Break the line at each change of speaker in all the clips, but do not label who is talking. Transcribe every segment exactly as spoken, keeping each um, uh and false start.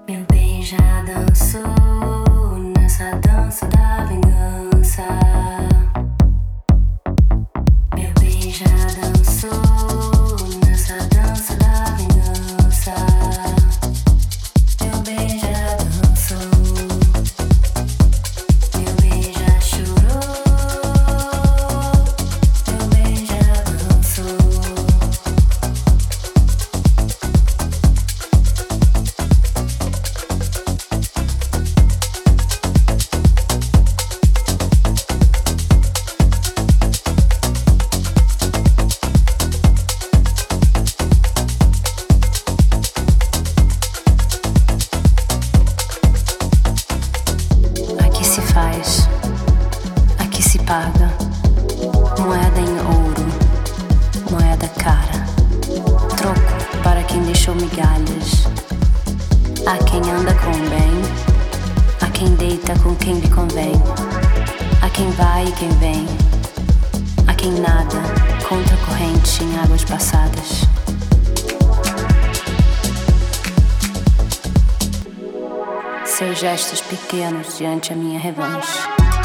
Meu bem já dançou nessa dança da vingança. Meu bem já dançou nessa dança da vingança. Meu bem já dançou. Meu bem já chorou. Meu bem já dançou. Aqui se paga, moeda em ouro, moeda cara, troco para quem deixou migalhas. Há quem anda com o bem, há quem deita com quem lhe convém, há quem vai e quem vem, há quem nada contra a corrente em águas passadas. Seus gestos pequenos diante a minha revanche.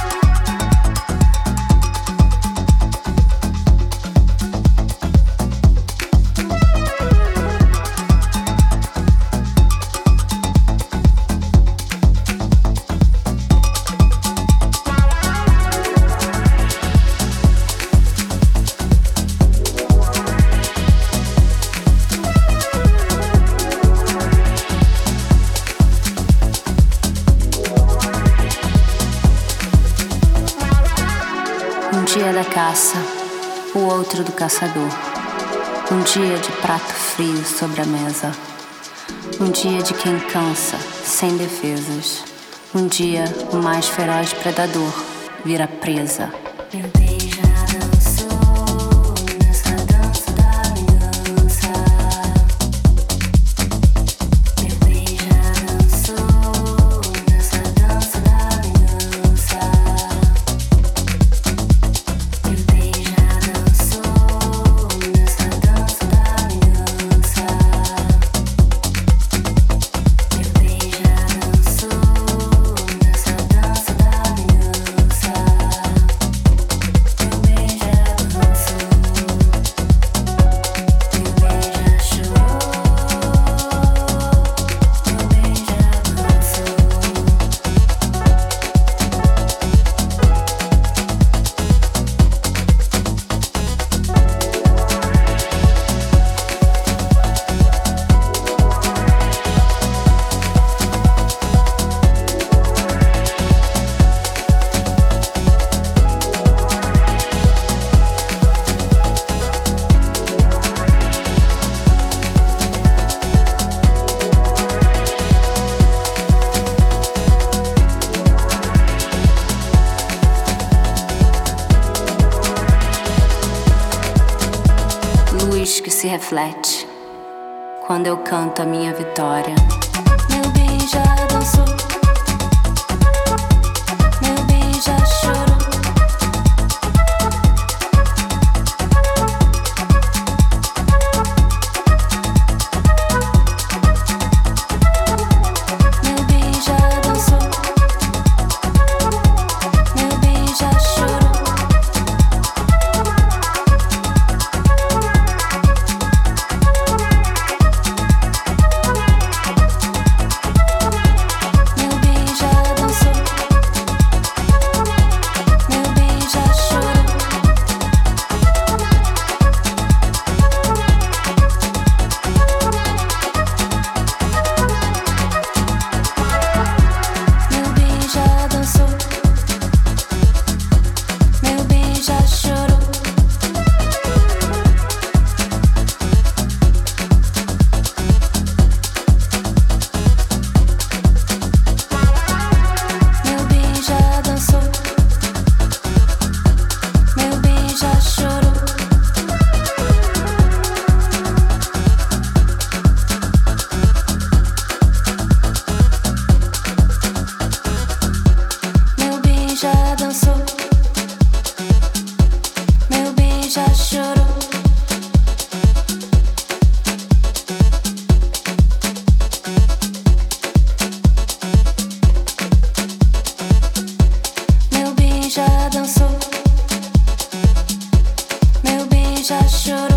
Um dia da caça, o outro do caçador. Um dia de prato frio sobre a mesa. Um dia de quem cansa, sem defesas. Um dia o mais feroz predador vira presa. Meu bem já dançou nessa dança da vingança. Meu bem já dançou nessa dança da vingança. Meu bem já dançou nessa dança da vingança. Meu bem já dançou nessa dança da vingança. Meu bem já dançou. Meu bem já chorou. Meu bem já dançou. Luz que se reflete quando eu canto a minha vitória. Meu bem já dançou. Meu bem já chorou. Meu bem já dançou. Meu bem já chorou. Meu should